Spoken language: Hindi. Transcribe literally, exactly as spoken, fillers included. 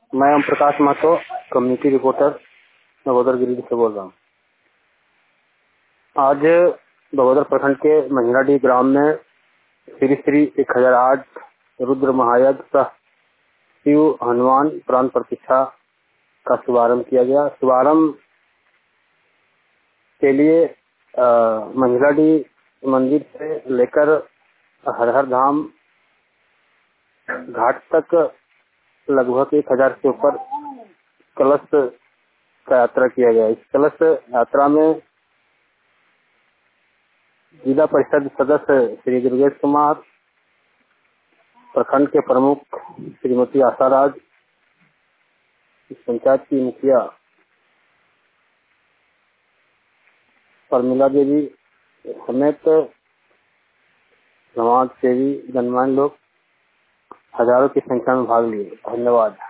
मैं ओम प्रकाश महतो, कम्युनिटी रिपोर्टर बगोदर गिरिडीह से बोल रहा हूँ। आज बगोदर प्रखंड के मंझलाडीह ग्राम में श्री श्री एक हजार आठ रुद्र महायज्ञ सह शिव हनुमान प्राण प्रतिष्ठा का शुभारंभ किया गया। शुभारंभ के लिए मंझलाडीह मंदिर से लेकर हर हर धाम घाट तक लगभग एक हजार से ऊपर कलश का यात्रा किया गया। इस कलश यात्रा में जिला परिषद सदस्य श्री दुर्गेश कुमार, प्रखंड के प्रमुख श्रीमती आशा राज, पंचायत की मुखिया परमिला देवी समेत समाज सेवी गणमान्य लोग हजारों की संख्या में भाग लिए। धन्यवाद।